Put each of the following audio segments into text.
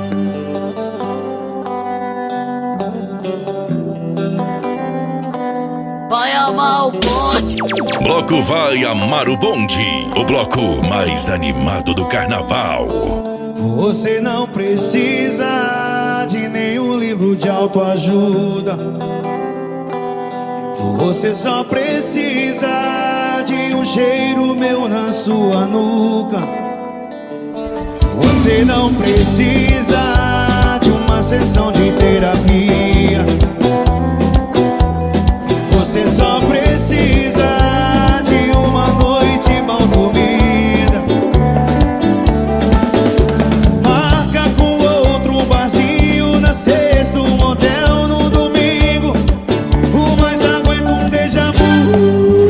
Vai amar o bonde. Bloco Vai Amar o Bonde, o bloco mais animado do carnaval. Você não precisa de nenhum livro de autoajuda. Você só precisa de um cheiro meu na sua nuca. Você não precisa de uma sessão de terapia. Você só precisa de uma noite mal dormida. Marca com outro barzinho na sexta, um motel no domingo. O mais aguenta um déjà vu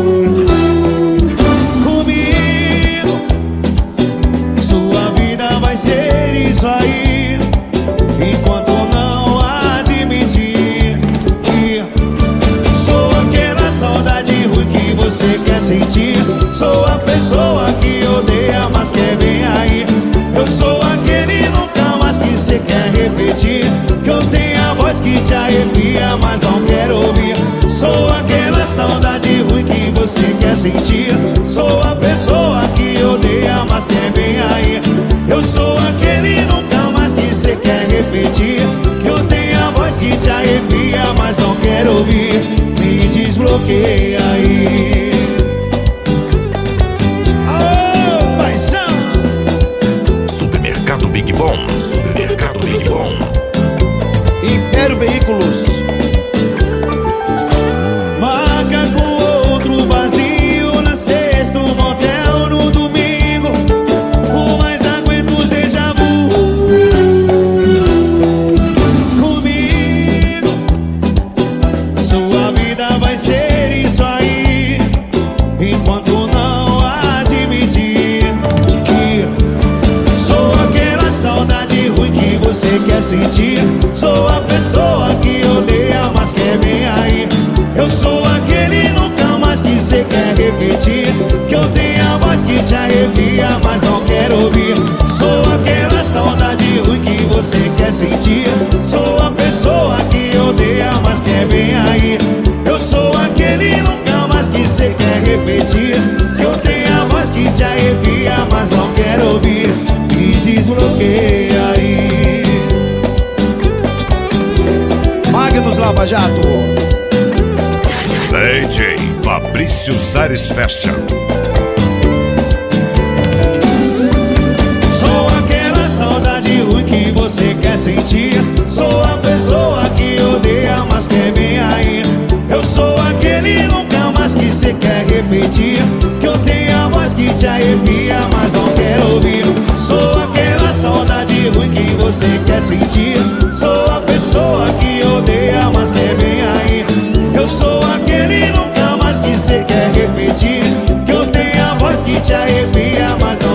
comigo. Sua vida vai ser isso aí, enquanto não admitir que sou aquela saudade ruim que você quer sentir. Sou a pessoa que odeia, mas quer bem aí. Eu sou aquele nunca mais que você quer repetir. Que eu tenho a voz que te arrepia, mas não quero ouvir. Sou aquela saudade ruim que você quer sentir. Sou a pessoa que odeia, mas quer bem aí. Eu sou aquele nunca mais que você quer repetir. Que eu tenho a voz que te arrepia, mas não quero ouvir. Me desbloqueia aí. Aô, paixão! Supermercado Big Bom, Supermercado Big Bom. Império Veículos. Marca com outro barzinho na sexta, um motel no domingo. O mais aguenta os déjà vu comigo. Sua vida vai ser isso aí, enquanto não admitir que sou aquela saudade ruim que você quer sentir. Sou a pessoa que odeia, mas quer bem aí. Eu sou aquele nunca mais que você quer repetir. Que eu tenho a voz que te arrepia, mas não quero ouvir. Sou aquela saudade ruim que você quer sentir. Sou a pessoa que odeia, mas quer bem aí. Eu sou aquele nunca mais que você quer repetir. Que eu tenho a voz que te arrepia, mas não quero ouvir. Me desbloqueia aí. Magnus Lava Jato. DJ Fabrício Zares Fashion. Sou aquela saudade ruim que você quer sentir. Sou a pessoa que odeia, mas quer bem aí. Eu sou aquele nunca mais que você quer repetir. Que eu tenho a voz que te arrepia, mas não quero ouvir. Sou aquela saudade ruim que você quer sentir. Sou a pessoa que odeia, mas quer bem aí. Eu sou aquele nunca mais que você quer repetir. Que eu tenho a voz que te arrepia, mas não